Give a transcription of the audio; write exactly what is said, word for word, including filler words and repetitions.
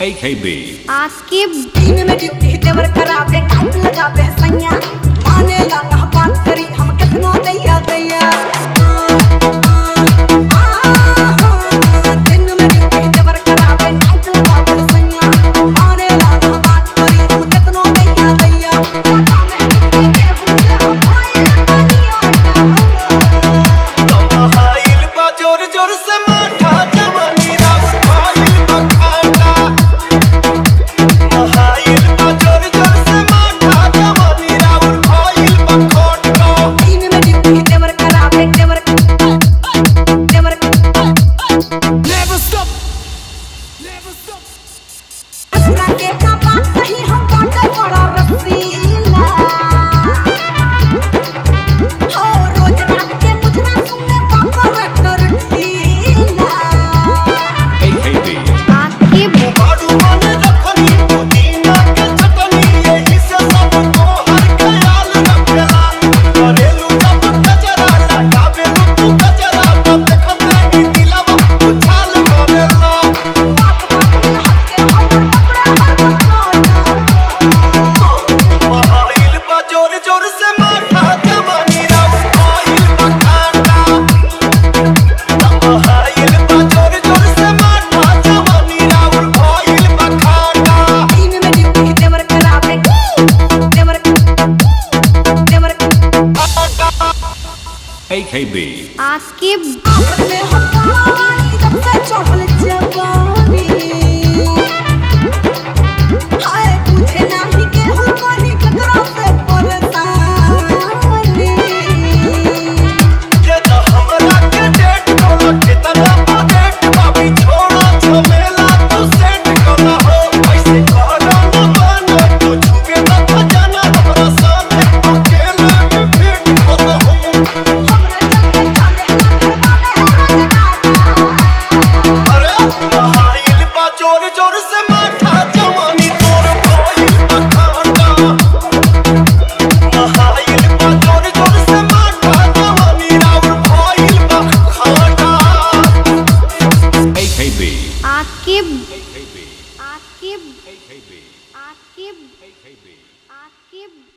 A K B आके दिन में ड्यूटी देवर करावे टाइप लगावे सैया माने लगा बात करी हम कितना दैया दैया दिन में ड्यूटी देवर करावे टाइप लगावे सैया माने लगा बात करी हम कितना दैया दैया हाइल बा जोर जोर से माठा जवानी राउर हाइल बा खाटा हाइल बा जोर जोर से माठा जवानी राउर हाइल बा खोटो दिन में ड्यूटी देवर करावे देवर देवर Never stop Never stop असरा के का बात कही हम काटे पड़ा रसीला हो रोज रात के मुझना सुनने पापा रखकर ढीला A K B आके बाडू मन रखनी पुदीना के चटनी यही से सबको हर ख्याल रखेला करेलू जब कचरा लगावेलू तू कचरा तब देखत रही दिलवा उछाल करेला हाइल बा जोर जोर से माठा जवानी राउर हाइल बा खाटा हाइल बा जोर जोर से माठा जवानी राउर हाइल बा खाटा दिन में ड्यूटी देवर करावे देवर देवर A K B आके आपने हम कहानी जब से चढ़ल